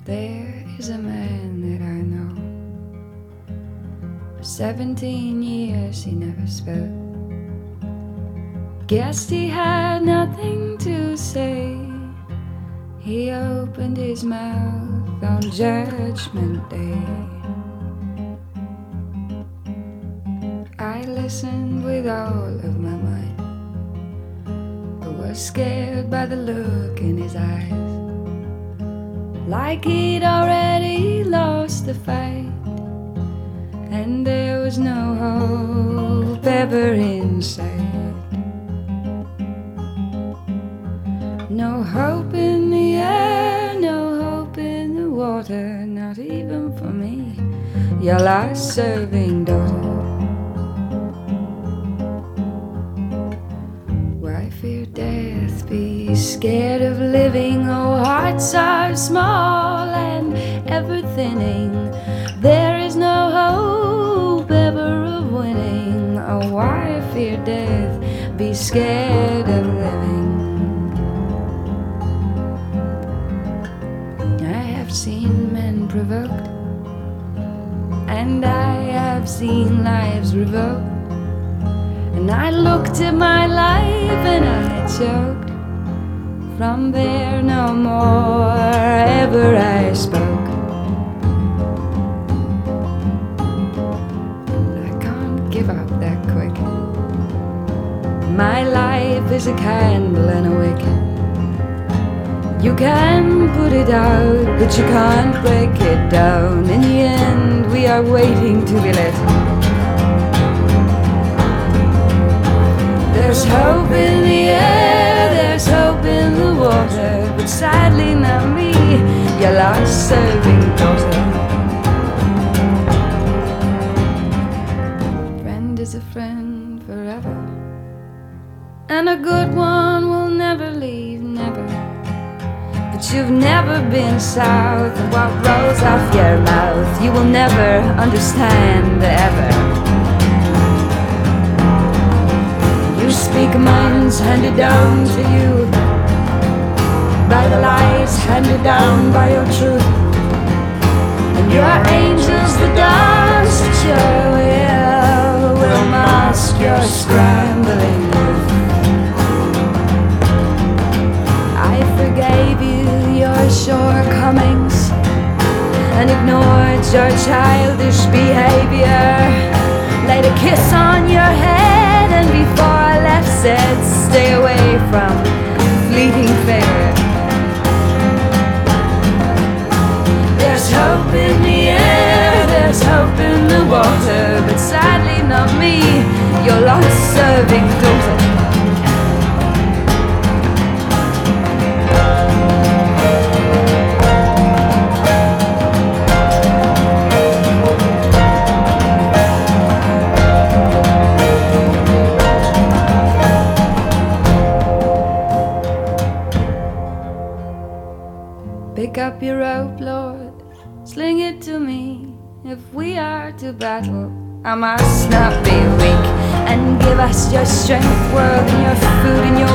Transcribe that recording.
There is a man that I know. For 17 years he never spoke. Guessed he had nothing to say. He opened his mouth on Judgment Day. I listened with all of my might, but was scared by the look in his eyes, like he'd already lost the fight, and there was no hope ever in sight. No hope in the air, no hope in the water, not even for me, your life-serving daughter. Why fear death? Be scared of living. Oh, hearts are small and ever thinning. There is no hope ever of winning. Oh, why fear death? Be scared of living. I have seen men provoked, and I have seen lives revoked, and I looked at my life and I choked. From there no more ever I spoke. I can't give up that quick. My life is a candle and a wick. You can put it out, but you can't break it down. In the end, we are waiting to be lit. There's hope in the air, there's hope in the water, but sadly not me, your life-serving daughter. A friend is a friend forever, and a good one will never leave, never. But you've never been south, and what rolls off your mouth you will never understand ever. You speak minds handed down to you by the lies handed down by your truth, and your angels that dance at your will mask your scrambling youth. I forgave you your shortcomings and ignored your childish behavior. Laid a kiss on your head, and before I left said, stay away from fleeting fair. There's hope in the air, there's hope in the water, but sadly not me, your life-serving daughter. Pick up your rope, Lord, sling it to me. If we are to battle, I must not be weak. And give us your strength, world, and your food and your